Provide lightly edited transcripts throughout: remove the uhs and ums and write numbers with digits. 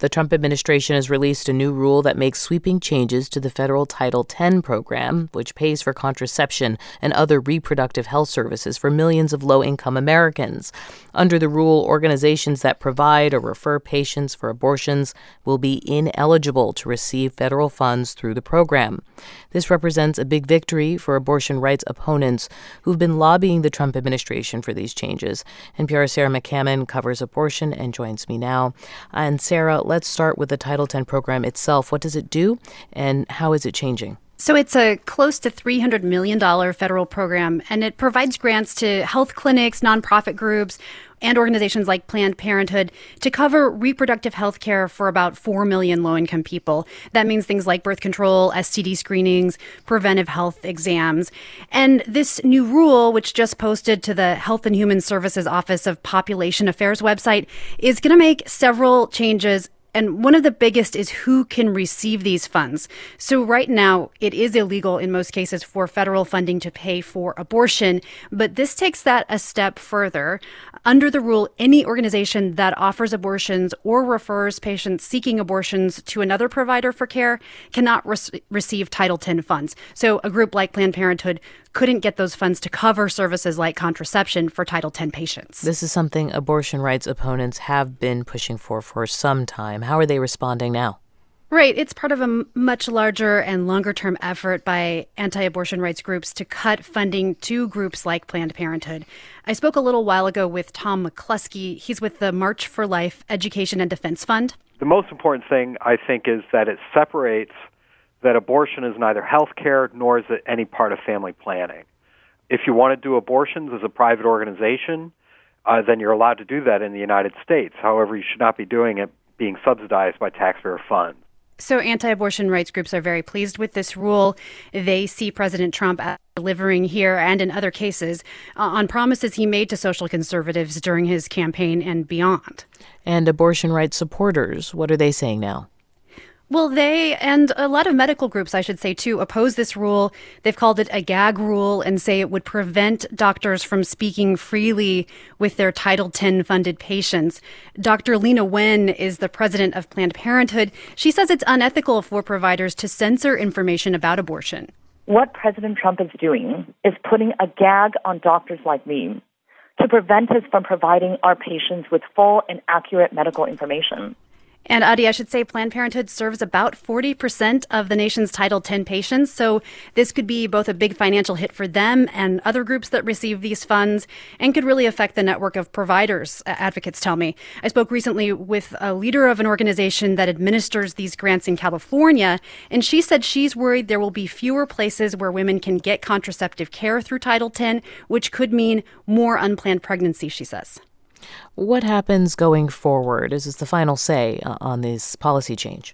The Trump administration has released a new rule that makes sweeping changes to the federal Title X program, which pays for contraception and other reproductive health services for millions of low-income Americans. Under the rule, organizations that provide or refer patients for abortions will be ineligible to receive federal funds through the program. This represents a big victory for abortion rights opponents who've been lobbying the Trump administration for these changes. NPR's Sarah McCammon covers abortion and joins me now. And Sarah, let's start with the Title X program itself. What does it do, and how is it changing? So it's a close to $300 million federal program, and it provides grants to health clinics, nonprofit groups, and organizations like Planned Parenthood to cover reproductive health care for about 4 million low-income people. That means things like birth control, STD screenings, preventive health exams. And this new rule, which just posted to the Health and Human Services Office of Population Affairs website, is going to make several changes. And one of the biggest is who can receive these funds. So right now, it is illegal in most cases for federal funding to pay for abortion, but this takes that a step further. Under the rule, any organization that offers abortions or refers patients seeking abortions to another provider for care cannot receive Title X funds. So a group like Planned Parenthood couldn't get those funds to cover services like contraception for Title X patients. This is something abortion rights opponents have been pushing for some time. How are they responding now? Right. It's part of a much larger and longer-term effort by anti-abortion rights groups to cut funding to groups like Planned Parenthood. I spoke a little while ago with Tom McCluskey. He's with the March for Life Education and Defense Fund. The most important thing, I think, is that it separates that abortion is neither health care nor is it any part of family planning. If you want to do abortions as a private organization, then you're allowed to do that in the United States. However, you should not be doing it being subsidized by taxpayer funds. So anti-abortion rights groups are very pleased with this rule. They see President Trump delivering here and in other cases on promises he made to social conservatives during his campaign and beyond. And abortion rights supporters, what are they saying now? Well, they and a lot of medical groups, I should say, too, oppose this rule. They've called it a gag rule and say it would prevent doctors from speaking freely with their Title X funded patients. Dr. Lena Wen is the president of Planned Parenthood. She says it's unethical for providers to censor information about abortion. What President Trump is doing is putting a gag on doctors like me to prevent us from providing our patients with full and accurate medical information. And Adi, I should say Planned Parenthood serves about 40% of the nation's Title X patients. So this could be both a big financial hit for them and other groups that receive these funds and could really affect the network of providers, advocates tell me. I spoke recently with a leader of an organization that administers these grants in California, and she said she's worried there will be fewer places where women can get contraceptive care through Title X, which could mean more unplanned pregnancy, she says. What happens going forward? Is this the final say on this policy change?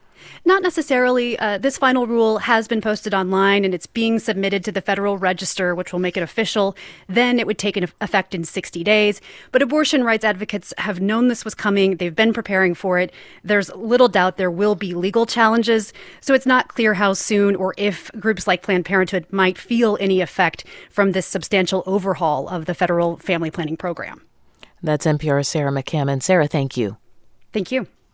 Not necessarily. This final rule has been posted online and it's being submitted to the Federal Register, which will make it official. Then it would take effect in 60 days. But abortion rights advocates have known this was coming. They've been preparing for it. There's little doubt there will be legal challenges. So it's not clear how soon or if groups like Planned Parenthood might feel any effect from this substantial overhaul of the federal family planning program. That's NPR's Sarah McCammon. Sarah, thank you. Thank you.